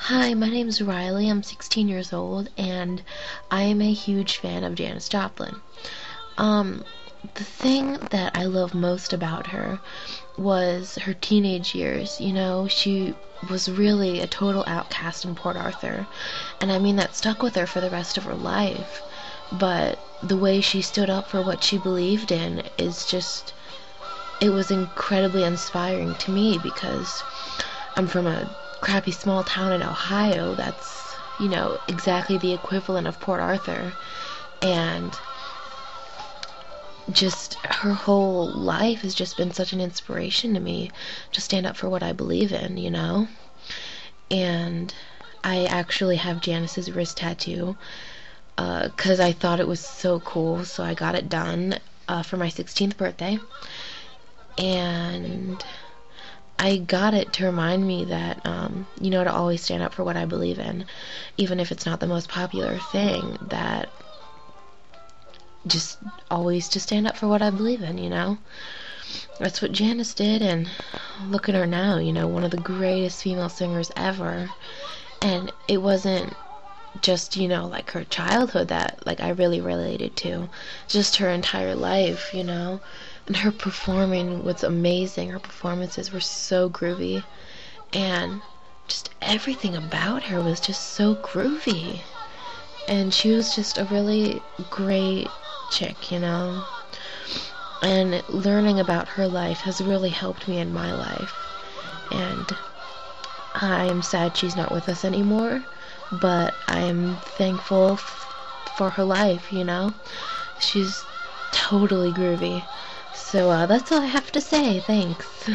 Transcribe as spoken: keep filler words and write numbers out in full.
Hi, my name's Riley. I'm sixteen years old, and I am a huge fan of Janis Joplin. Um, the thing that I love most about her was her teenage years. You know, she was really a total outcast in Port Arthur, and I mean that stuck with her for the rest of her life. But the way she stood up for what she believed in is just, it was incredibly inspiring to me because I'm from a crappy small town in Ohio that's, you know, exactly the equivalent of Port Arthur. And just her whole life has just been such an inspiration to me to stand up for what I believe in, you know? And I actually have Janis's wrist tattoo because uh, I thought it was so cool, so I got it done uh, for my sixteenth birthday. And I got it to remind me that, um, you know, to always stand up for what I believe in, even if it's not the most popular thing, that just always to stand up for what I believe in, you know? That's what Janis did, and look at her now, you know, one of the greatest female singers ever. And it wasn't just, you know, like her childhood that, like, I really related to, just her entire life, you know? And her performing was amazing. Her performances were so groovy, and just everything about her was just so groovy. And she was just a really great chick, you know? And learning about her life has really helped me in my life. And I am sad she's not with us anymore, but I am thankful f- for her life, you know? She's totally groovy. So uh, that's all I have to say. Thanks.